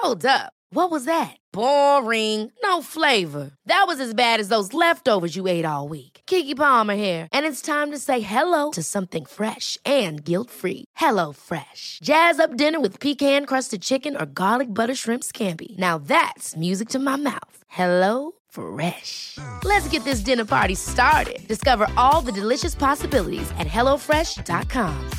Hold up. What was that? Boring. No flavor. That was as bad as those leftovers you ate all week. Keke Palmer here. And it's time to say hello to something fresh and guilt-free. Hello Fresh. Jazz up dinner with pecan-crusted chicken or garlic butter shrimp scampi. Now that's music to my mouth. Hello Fresh. Let's get this dinner party started. Discover all the delicious possibilities at hellofresh.com.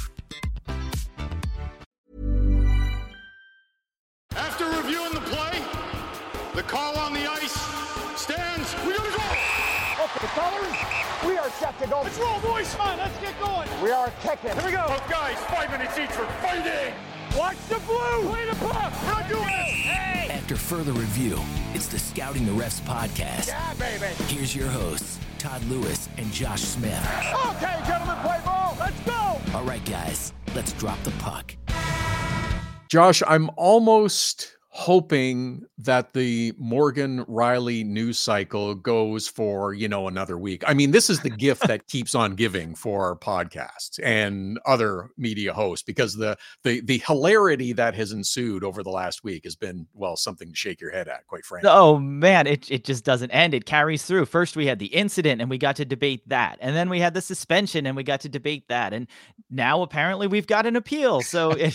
After reviewing the play, the call on the ice stands. We're gonna go! Okay, colors, we are set to go. Let's roll, boys! Come on, let's get going! We are kicking. Here we go! Both guys, 5 minutes each for fighting! Watch the blue! Play the puck! We're not doing this! Hey! After further review, it's the Scouting the Refs podcast. Yeah, baby! Here's your hosts, Todd Lewis and Josh Smith. Okay, gentlemen, play ball! Let's go! All right, guys, let's drop the puck. Josh, I'm almost hoping that the Morgan Riley news cycle goes for, another week. I mean, this is the gift that keeps on giving for podcasts and other media hosts, because the hilarity that has ensued over the last week has been, well, something to shake your head at, quite frankly. Oh man, it just doesn't end. It carries through. First we had the incident and we got to debate that. And then we had the suspension and we got to debate that. And now apparently we've got an appeal. So it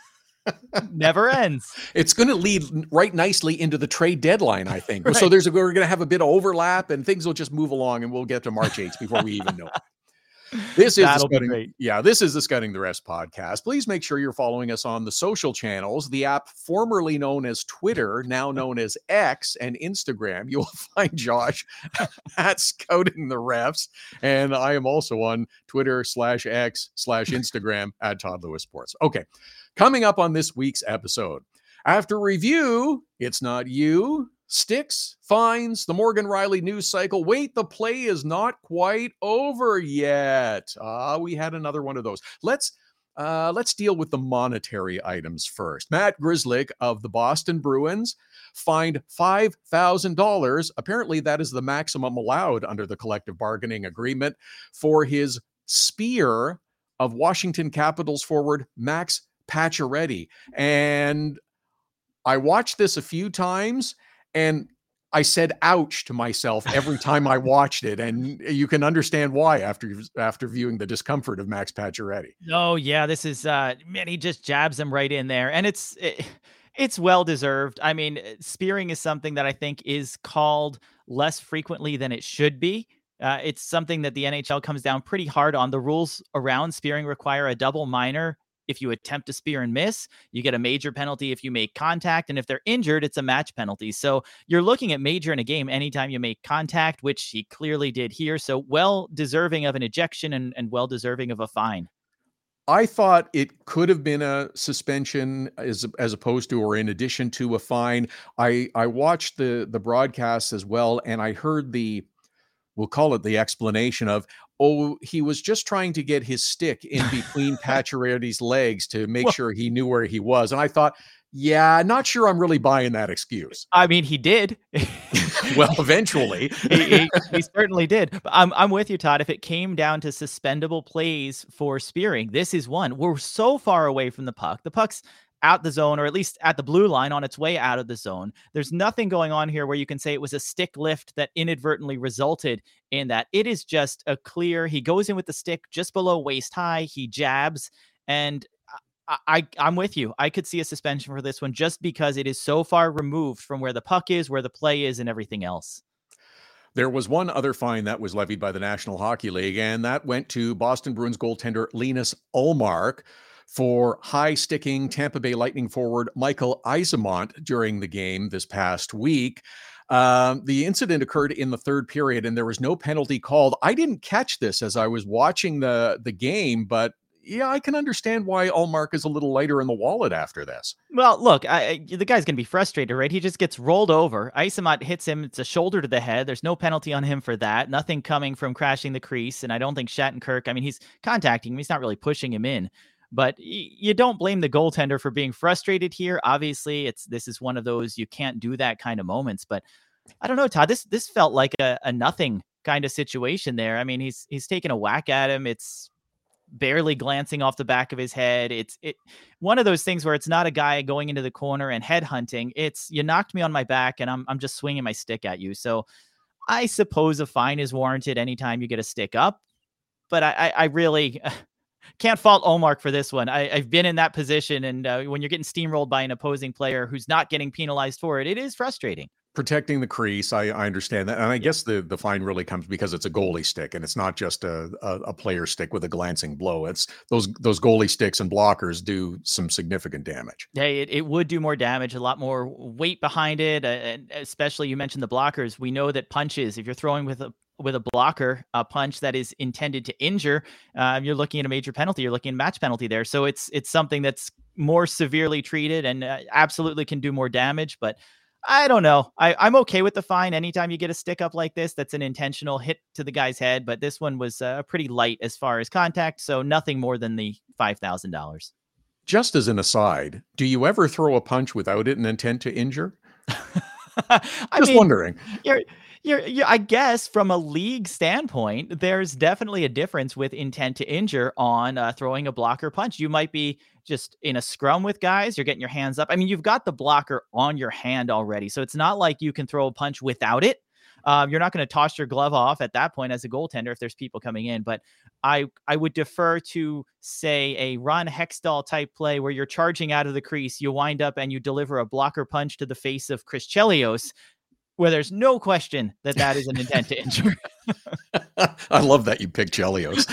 never ends. It's going to lead right nicely into the trade deadline, I think. Right. So we're going to have a bit of overlap and things will just move along and we'll get to March 8th before we even know it. This is That'll be great. This is the Scouting the Refs podcast. Please make sure you're following us on the social channels, the app formerly known as Twitter, now known as X, and Instagram. You will find Josh at Scouting the Refs, and I am also on Twitter /X/Instagram at Todd Lewis Sports. Okay, coming up on this week's episode, after review, it's not you. Sticks, fines, the Morgan Riley news cycle. Wait, the play is not quite over yet. We had another one of those. Let's deal with the monetary items first. Matt Grzelcyk of the Boston Bruins fined $5,000. Apparently, that is the maximum allowed under the collective bargaining agreement for his spear of Washington Capitals forward Max Pacioretty. And I watched this a few times, and I said, ouch to myself every time I watched it. And you can understand why after viewing the discomfort of Max Pacioretty. Oh yeah, this is man, he just jabs him right in there. And it's well deserved. I mean, spearing is something that I think is called less frequently than it should be. It's something that the NHL comes down pretty hard on. The rules around spearing require a double minor. If you attempt to spear and miss, you get a major penalty if you make contact. And if they're injured, it's a match penalty. So you're looking at major in a game anytime you make contact, which he clearly did here. So well deserving of an ejection and well deserving of a fine. I thought it could have been a suspension as opposed to, or in addition to, a fine. I watched the broadcast as well, and I heard we'll call it the explanation of, he was just trying to get his stick in between Pacioretty's legs to make sure he knew where he was. And I thought, yeah, not sure I'm really buying that excuse. I mean, he did. Well, eventually. he certainly did. But I'm with you, Todd. If it came down to suspendable plays for spearing, this is one. We're so far away from the puck. The puck's out the zone, or at least at the blue line on its way out of the zone. There's nothing going on here where you can say it was a stick lift that inadvertently resulted in that. It is just a clear, he goes in with the stick just below waist high, he jabs, and I'm with you. I could see a suspension for this one just because it is so far removed from where the puck is, where the play is, and everything else. There was one other fine that was levied by the National Hockey League, and that went to Boston Bruins goaltender Linus Ullmark for high-sticking Tampa Bay Lightning forward Michael Eyssimont during the game this past week. The incident occurred in the third period, and there was no penalty called. I didn't catch this as I was watching the game, but yeah, I can understand why Ullmark is a little lighter in the wallet after this. Well, look, the guy's going to be frustrated, right? He just gets rolled over. Eyssimont hits him. It's a shoulder to the head. There's no penalty on him for that. Nothing coming from crashing the crease, and I don't think Shattenkirk, I mean, he's contacting him. He's not really pushing him in. But you don't blame the goaltender for being frustrated here. Obviously, this is one of those you can't do that kind of moments. But I don't know, Todd. This felt like a nothing kind of situation there. I mean, he's taking a whack at him. It's barely glancing off the back of his head. It's one of those things where it's not a guy going into the corner and head hunting. It's you knocked me on my back and I'm just swinging my stick at you. So I suppose a fine is warranted anytime you get a stick up, but I really can't fault Ullmark for this one. I've been in that position, and when you're getting steamrolled by an opposing player who's not getting penalized for it, it is frustrating. Protecting the crease, I understand that. And I guess the fine really comes because it's a goalie stick, and it's not just a player stick with a glancing blow. It's those goalie sticks and blockers do some significant damage. Yeah, it would do more damage, a lot more weight behind it. And especially you mentioned the blockers. We know that punches, if you're throwing with a blocker, a punch that is intended to injure, you're looking at a major penalty. You're looking at a match penalty there. So it's something that's more severely treated and absolutely can do more damage. But I don't know. I'm okay with the fine anytime you get a stick up like this. That's an intentional hit to the guy's head. But this one was pretty light as far as contact. So nothing more than the $5,000. Just as an aside, do you ever throw a punch without an intent to injure? Wondering. I guess from a league standpoint, there's definitely a difference with intent to injure on throwing a blocker punch. You might be just in a scrum with guys. You're getting your hands up. I mean, you've got the blocker on your hand already. So it's not like you can throw a punch without it. You're not going to toss your glove off at that point as a goaltender if there's people coming in. But I would defer to, say, a Ron Hextall type play where you're charging out of the crease. You wind up and you deliver a blocker punch to the face of Chris Chelios, where there's no question that is an intent to injure. I love that you picked Chelios.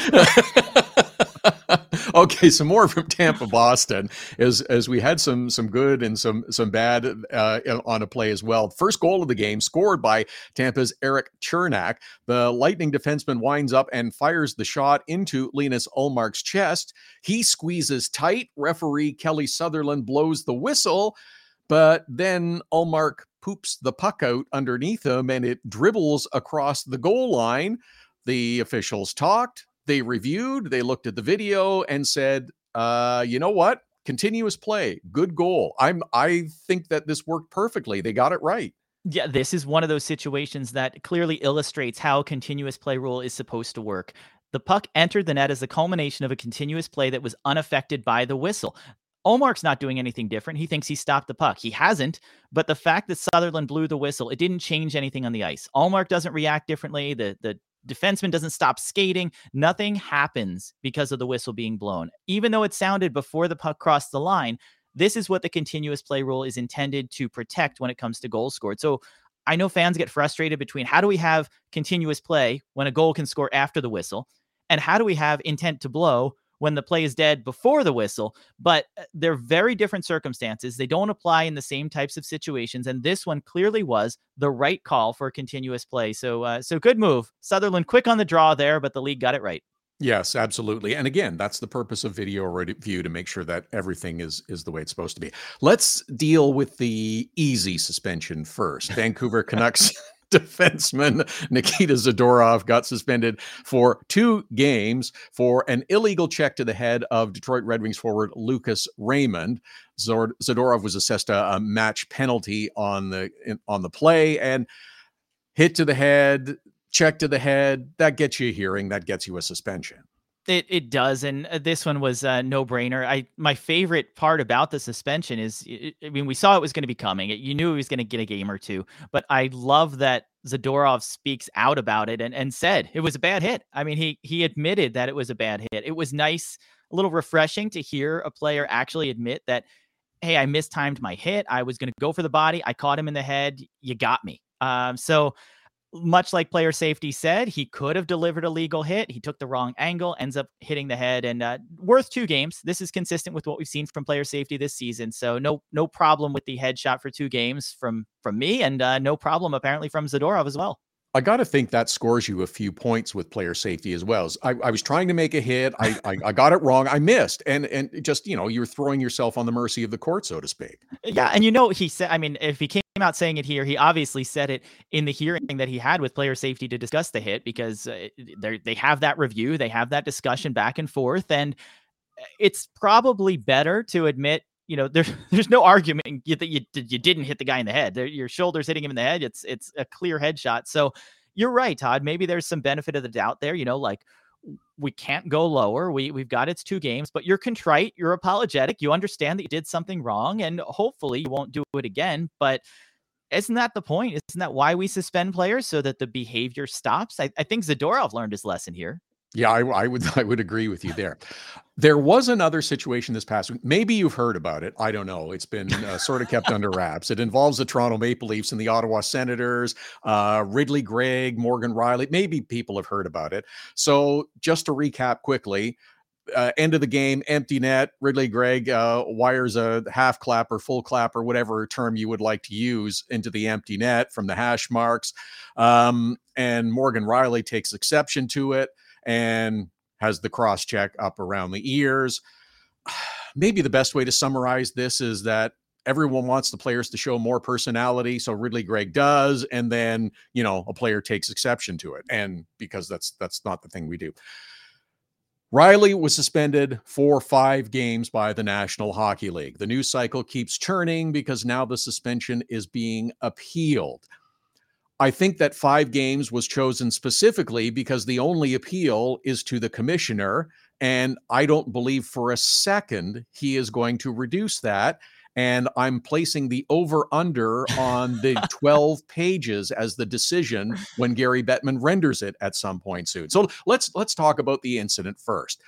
Okay, some more from Tampa, Boston, as we had some good and some bad on a play as well. First goal of the game scored by Tampa's Erik Cernak. The Lightning defenseman winds up and fires the shot into Linus Ullmark's chest. He squeezes tight. Referee Kelly Sutherland blows the whistle, but then Ullmark poops the puck out underneath him and it dribbles across the goal line. The officials talked. They reviewed, they looked at the video and said, you know what? Continuous play, good goal. I think that this worked perfectly. They got it right. Yeah, this is one of those situations that clearly illustrates how continuous play rule is supposed to work. The puck entered the net as the culmination of a continuous play that was unaffected by the whistle. Ullmark's not doing anything different. He thinks he stopped the puck. He hasn't, but the fact that Sutherland blew the whistle, it didn't change anything on the ice. Ullmark doesn't react differently. The defenseman doesn't stop skating. Nothing happens because of the whistle being blown. Even though it sounded before the puck crossed the line, this is what the continuous play rule is intended to protect when it comes to goals scored. So I know fans get frustrated between how do we have continuous play when a goal can score after the whistle, and how do we have intent to blow when the play is dead before the whistle, but they're very different circumstances. They don't apply in the same types of situations. And this one clearly was the right call for continuous play. So good move. Sutherland quick on the draw there, but the league got it right. Yes, absolutely. And again, that's the purpose of video review, to make sure that everything is the way it's supposed to be. Let's deal with the easy suspension first. Vancouver Canucks defenseman Nikita Zadorov got suspended for 2 games for an illegal check to the head of Detroit Red Wings forward Lucas Raymond. Zadorov was assessed a match penalty on the play, and hit to the head, check to the head. That gets you a hearing. That gets you a suspension. It does, and this one was a no-brainer. My favorite part about the suspension is, we saw it was going to be coming. You knew he was going to get a game or two, but I love that Zadorov speaks out about it and said it was a bad hit. I mean, he admitted that it was a bad hit. It was nice, a little refreshing to hear a player actually admit that, hey, I mistimed my hit. I was going to go for the body. I caught him in the head. You got me. So much like player safety said, he could have delivered a legal hit. He took the wrong angle, ends up hitting the head, and worth 2 games. This is consistent with what we've seen from player safety this season. So no problem with the headshot for 2 games from me, and no problem apparently from Zadorov as well. I got to think that scores you a few points with player safety as well. I was trying to make a hit. I got it wrong. I missed. And just, you're throwing yourself on the mercy of the court, so to speak. Yeah. And he said, I mean, if he came out saying it here, he obviously said it in the hearing that he had with player safety to discuss the hit, because they have that review. They have that discussion back and forth. And it's probably better to admit, there's no argument that you didn't hit the guy in the head. Your shoulder's hitting him in the head. It's a clear headshot. So you're right, Todd. Maybe there's some benefit of the doubt there. Like, we can't go lower. We've got its 2 games, but you're contrite, you're apologetic, you understand that you did something wrong, and hopefully you won't do it again. But isn't that the point? Isn't that why we suspend players, so that the behavior stops? I think Zadorov learned his lesson here. Yeah, I would agree with you there. There was another situation this past week. Maybe you've heard about it. I don't know. It's been sort of kept under wraps. It involves the Toronto Maple Leafs and the Ottawa Senators, Ridley Gregg, Morgan Rielly. Maybe people have heard about it. So just to recap quickly, end of the game, empty net. Ridley Gregg wires a half clap or full clap or whatever term you would like to use into the empty net from the hash marks. And Morgan Rielly takes exception to it and has the cross check up around the ears. Maybe the best way to summarize this is that everyone wants the players to show more personality. So Ridley Gregg does. And then, a player takes exception to it. And because that's not the thing we do. Rielly was suspended for 5 games by the National Hockey League. The news cycle keeps churning because now the suspension is being appealed. I think that 5 games was chosen specifically because the only appeal is to the commissioner, and I don't believe for a second he is going to reduce that. And I'm placing the over-under on the 12 pages as the decision when Gary Bettman renders it at some point soon. So let's talk about the incident first.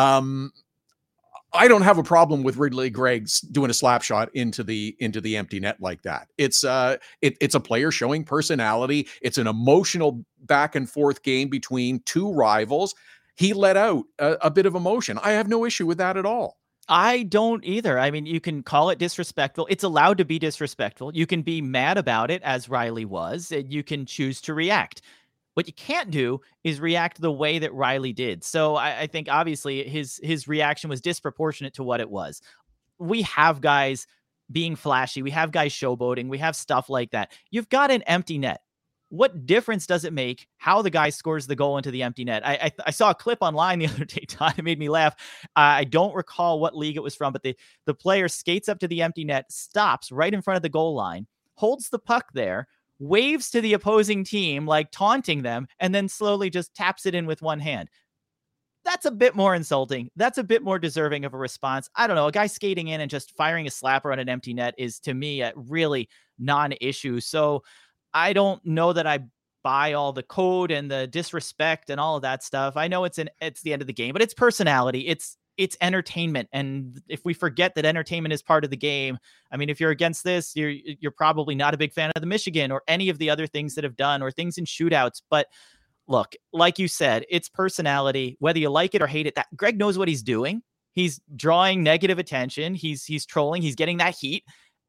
I don't have a problem with Ridley Gregg doing a slap shot into the empty net like that. It's a player showing personality. It's an emotional back and forth game between 2 rivals. He let out a bit of emotion. I have no issue with that at all. I don't either. I mean, you can call it disrespectful. It's allowed to be disrespectful. You can be mad about it, as Rielly was, and you can choose to react. What you can't do is react the way that Rielly did. So I think obviously his reaction was disproportionate to what it was. We have guys being flashy. We have guys showboating. We have stuff like that. You've got an empty net. What difference does it make how the guy scores the goal into the empty net? I saw a clip online the other day, Todd. It made me laugh. I don't recall what league it was from, but the player skates up to the empty net, stops right in front of the goal line, holds the puck there, waves to the opposing team, like taunting them, and then slowly just taps it in with one hand. That's a bit more insulting. That's a bit more deserving of a response. I don't know. A guy skating in and just firing a slapper on an empty net is, to me, a really non-issue. So I don't know that I buy all the code and the disrespect and all of that stuff. I know it's the end of the game, but it's personality. It's entertainment. And if we forget that entertainment is part of the game, I mean, if you're against this, you're probably not a big fan of the Michigan or any of the other things that have done or things in shootouts. But look, like you said, it's personality, whether you like it or hate it. That Gregg knows what he's doing. He's drawing negative attention. He's trolling. He's getting that heat.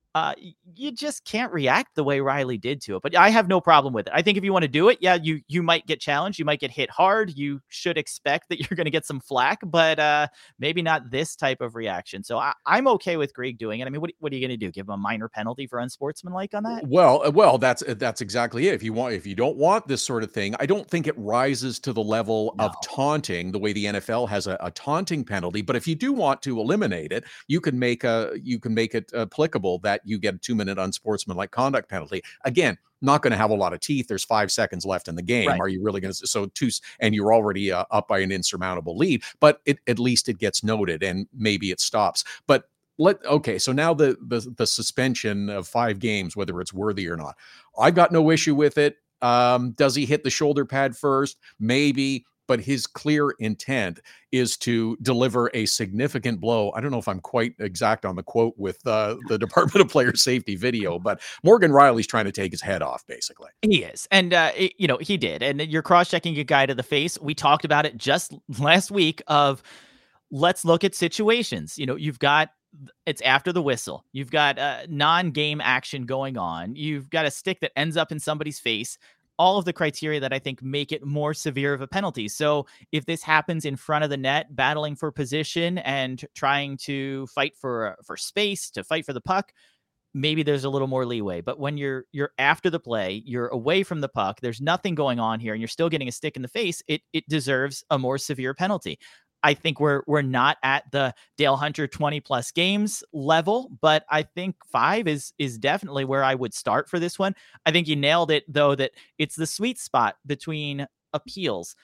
You just can't react the way Rielly did to it. But I have no problem with it. I think if you want to do it, yeah, you might get challenged. You might get hit hard. You should expect that you're going to get some flack, but maybe not this type of reaction. So I'm okay with Gregg doing it. I mean, what are you going to do? Give him a minor penalty for unsportsmanlike on that? Well, that's exactly it. If you don't want this sort of thing, I don't think it rises to the level of taunting the way the NFL has a taunting penalty. But if you do want to eliminate it, you can make it applicable that you get a 2-minute unsportsmanlike conduct penalty. Again, not going to have a lot of teeth. There's 5 seconds left in the game. Right. Are you really going to? And you're already up by an insurmountable lead, but at least it gets noted and maybe it stops. But so now the suspension of 5 games, whether it's worthy or not, I've got no issue with it. Does he hit the shoulder pad first? Maybe. But his clear intent is to deliver a significant blow. I don't know if I'm quite exact on the quote with the Department of Player Safety video, but Morgan Rielly's trying to take his head off, basically. He is. And, he did. And you're cross-checking a guy to the face. We talked about it just last week of let's look at situations. You've got it's after the whistle. You've got non-game action going on. You've got a stick that ends up in somebody's face. All of the criteria that I think make it more severe of a penalty. So if this happens in front of the net, battling for position and trying to fight for space, to fight for the puck, maybe there's a little more leeway. But when you're after the play, you're away from the puck, there's nothing going on here, and you're still getting a stick in the face, it deserves a more severe penalty. I think we're not at the Dale Hunter 20+ games level, but I think 5 is definitely where I would start for this one. I think you nailed it, though, that it's the sweet spot between appeals.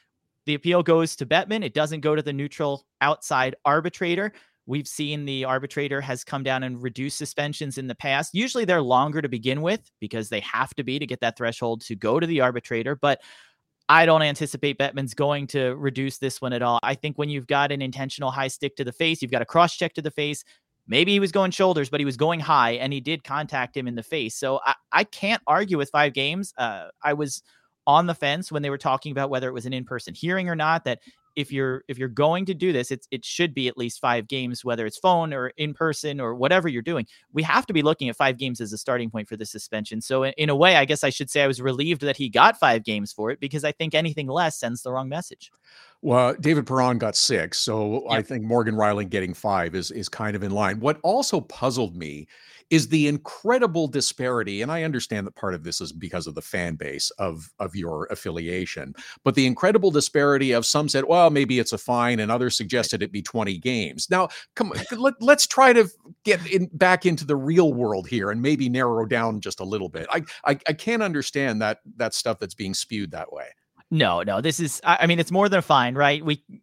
the appeal goes to Bettman. It doesn't go to the neutral outside arbitrator. We've seen the arbitrator has come down and reduced suspensions in the past. Usually they're longer to begin with because they have to be to get that threshold to go to the arbitrator. But I don't anticipate Bettman's going to reduce this one at all. I think when you've got an intentional high stick to the face, you've got a cross check to the face. Maybe he was going shoulders, but he was going high and he did contact him in the face. So I can't argue with 5 games. I was on the fence when they were talking about whether it was an in-person hearing or not, that if you're going to do this, it should be at least 5 games, whether it's phone or in person or whatever you're doing. We have to be looking at 5 games as a starting point for the suspension. So in a way, I guess I should say I was relieved that he got 5 games for it, because I think anything less sends the wrong message. Well, David Perron got 6, so Yep. I think Morgan Riling getting 5 is kind of in line. What also puzzled me is the incredible disparity, and I understand that part of this is because of the fan base of your affiliation, but the incredible disparity of some said, well, maybe it's a fine, and others suggested it be 20 games. Now, come on, let's try to get back into the real world here and maybe narrow down just a little bit. I can't understand that stuff that's being spewed that way. No, this is, I mean, it's more than a fine, right?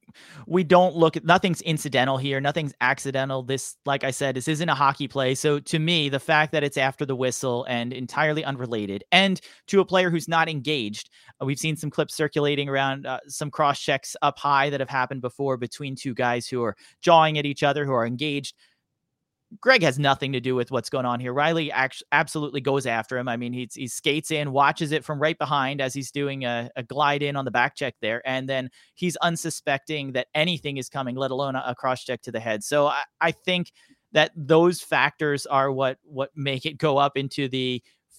We don't look at, nothing's incidental here. Nothing's accidental. This, like I said, this isn't a hockey play. So to me, the fact that it's after the whistle and entirely unrelated, and to a player who's not engaged, we've seen some clips circulating around, some cross checks up high that have happened before between 2 guys who are jawing at each other, who are engaged. Greg has nothing to do with what's going on here. Riley absolutely goes after him. I mean, he skates in, watches it from right behind as he's doing a glide in on the back check there. And then he's unsuspecting that anything is coming, let alone a cross check to the head. So I think that those factors are what make it go up into the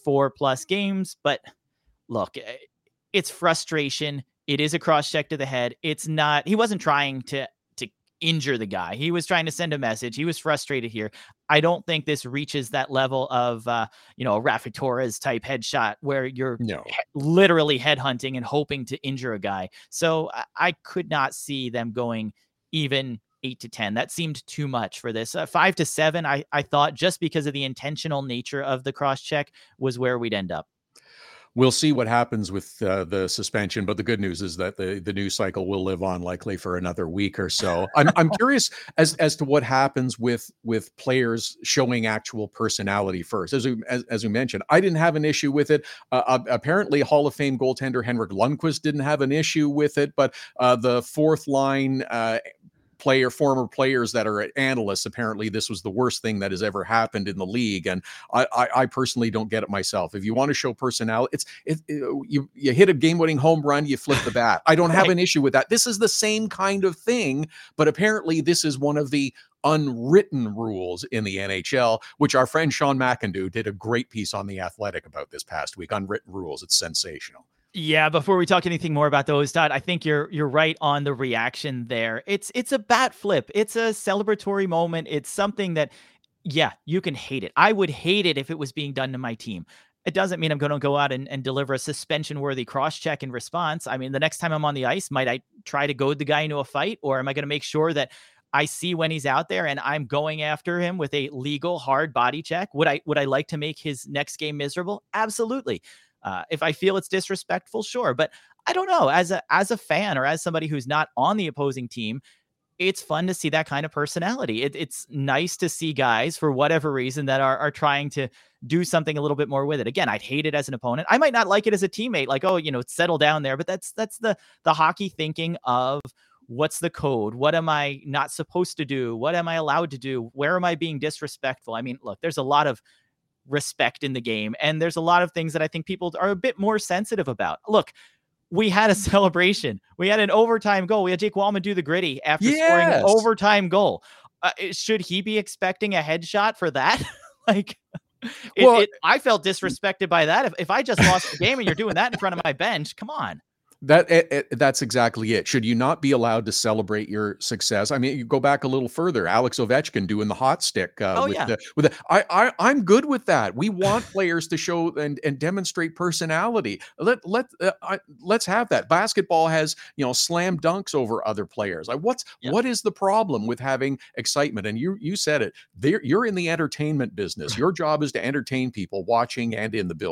4+ games. But look, it's frustration. It is a cross check to the head. It's not, he wasn't trying to injure the guy. He was trying to send a message. He was frustrated here. I don't think this reaches that level of, a Rafi Torres type headshot where you're literally headhunting and hoping to injure a guy. So I could not see them going even 8 to 10. That seemed too much for this. 5 to 7, I thought, just because of the intentional nature of the cross check, was where we'd end up. We'll see what happens with the suspension, but the good news is that the news cycle will live on likely for another week or so. I'm curious as to what happens with players showing actual personality first. As we mentioned, I didn't have an issue with it. Apparently, Hall of Fame goaltender Henrik Lundqvist didn't have an issue with it, but the fourth line former players that are analysts, apparently this was the worst thing that has ever happened in the league. And I personally don't get it myself. If you want to show personality, you hit a game-winning home run, you flip the bat. I don't have an issue with that. This is the same kind of thing, but apparently this is one of the unwritten rules in the NHL, which our friend Sean McIndoe did a great piece on The Athletic about this past week. Unwritten rules. It's sensational. Yeah, before we talk anything more about those, Todd, I think you're right on the reaction there. It's a bat flip. It's a celebratory moment. It's something that, yeah, you can hate it. I would hate it if it was being done to my team. It doesn't mean I'm going to go out and deliver a suspension-worthy cross-check in response. I mean, the next time I'm on the ice, might I try to goad the guy into a fight, or am I going to make sure that I see when he's out there and I'm going after him with a legal hard body check? Would I like to make his next game miserable? Absolutely. If I feel it's disrespectful, sure. But I don't know, as a fan or as somebody who's not on the opposing team, it's fun to see that kind of personality. It's nice to see guys, for whatever reason, that are trying to do something a little bit more with it. Again, I'd hate it as an opponent. I might not like it as a teammate, like, oh, settle down there. But that's the hockey thinking of, what's the code? What am I not supposed to do? What am I allowed to do? Where am I being disrespectful? I mean, look, there's a lot of respect in the game, and there's a lot of things that I think people are a bit more sensitive about. Look, we had a celebration. We had an overtime goal. We had Jake Wallman do the gritty after scoring an overtime goal. Should he be expecting a headshot for that? I felt disrespected by that. If I just lost the game and you're doing that in front of my bench, come on. That's exactly it. Should you not be allowed to celebrate your success? I mean, you go back a little further. Alex Ovechkin doing the hot stick. I'm good with that. We want players to show and demonstrate personality. Let's have that. Basketball has slam dunks over other players. What is the problem with having excitement? And you said it. You're in the entertainment business. Your job is to entertain people watching and in the building.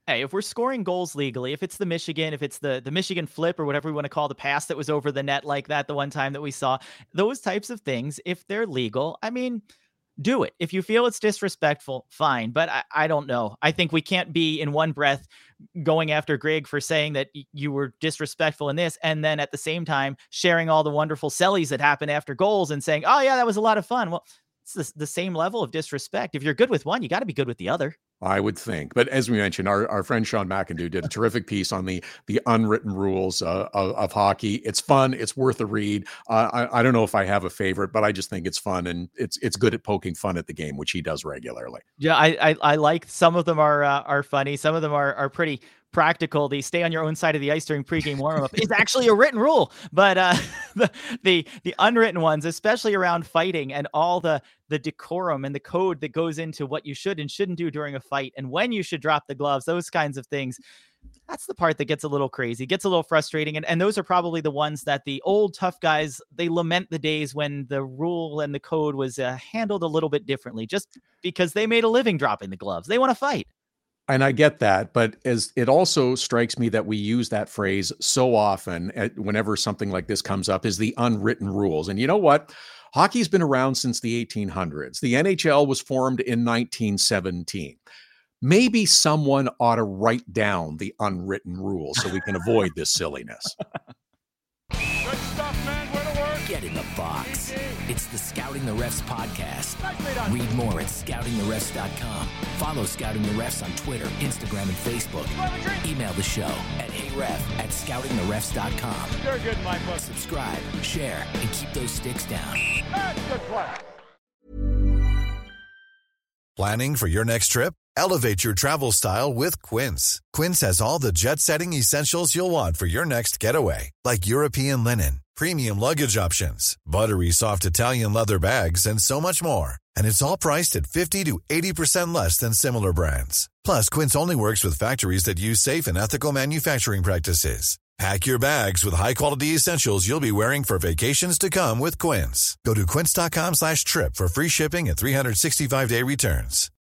Hey, if we're scoring goals legally, if it's the Michigan, if it's the Michigan flip or whatever we want to call the pass that was over the net like that the one time that we saw, those types of things, if they're legal, I mean, do it. If you feel it's disrespectful, fine. But I don't know. I think we can't be in one breath going after Greg for saying that you were disrespectful in this, and then at the same time sharing all the wonderful sellies that happen after goals and saying, oh yeah, that was a lot of fun. Well, it's the same level of disrespect. If you're good with one, you got to be good with the other. I would think. But as we mentioned, our friend Sean McIndoe did a terrific piece on the unwritten rules of hockey. It's fun. It's worth a read. I don't know if I have a favorite, but I just think it's fun, and it's good at poking fun at the game, which he does regularly. Yeah, I like some of them are funny. Some of them are pretty practical. The stay on your own side of the ice during pregame warm-up is actually a written rule, but the unwritten ones, especially around fighting and all the decorum and the code that goes into what you should and shouldn't do during a fight and when you should drop the gloves, those kinds of things. That's the part that gets a little crazy, gets a little frustrating. And those are probably the ones that the old tough guys, they lament the days when the rule and the code was handled a little bit differently, just because they made a living dropping the gloves. They want to fight. And I get that, but as it also strikes me that we use that phrase so often whenever something like this comes up, is the unwritten rules. And you know what? Hockey's been around since the 1800s. The NHL was formed in 1917. Maybe someone ought to write down the unwritten rules so we can avoid this silliness. Good stuff, man. Way to work. Get in the box. It's the Scouting the Refs podcast. Read more at scoutingtherefs.com. Follow Scouting the Refs on Twitter, Instagram, and Facebook. Email the show at heyref@scoutingtherefs.com. You're good in my book. Subscribe, share, and keep those sticks down. That's good play. Planning for your next trip? Elevate your travel style with Quince. Quince has all the jet-setting essentials you'll want for your next getaway, like European linen, premium luggage options, buttery soft Italian leather bags, and so much more. And it's all priced at 50 to 80% less than similar brands. Plus, Quince only works with factories that use safe and ethical manufacturing practices. Pack your bags with high-quality essentials you'll be wearing for vacations to come with Quince. Go to quince.com/trip for free shipping and 365-day returns.